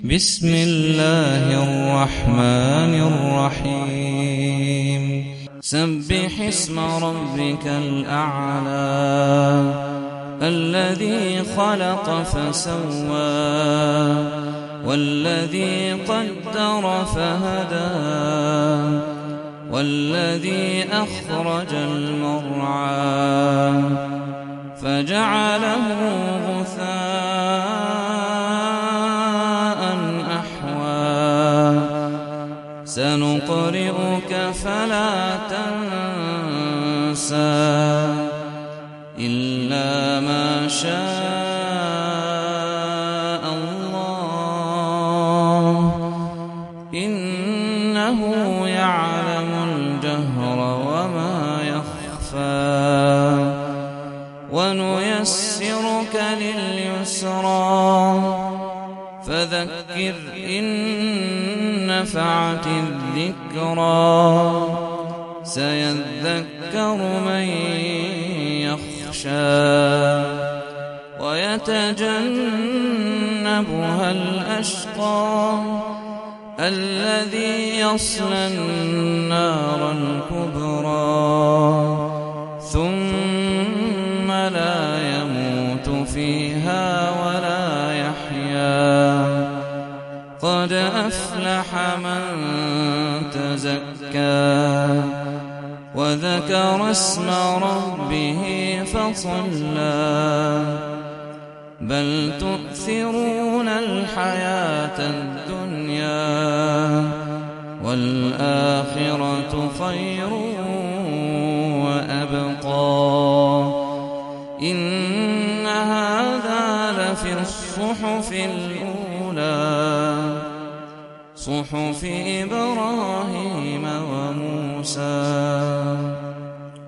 بسم الله الرحمن الرحيم سبح اسم ربك الأعلى الذي خلق فسوى والذي قدر فهدى والذي أخرج المرعى فجعله غثاء أحوى سنقرئك فلا تنسى إلا ما شاء الله إنه يعلم الجهر وما يخفى ونيسرك لليسرى فذكر إن نفعت الذكرى سيذكر من يخشى ويتجنبها الأشقى الذي يصلى النار الكبرى ثم لا يموت فيها ولا يحيا قد أفلح من تزكى وذكر اسم ربه فصلى بل تؤثرون الحياة الدنيا والآخرة خير وأبقى إن هذا لفي الصحف الأولى صحف إبراهيم وموسى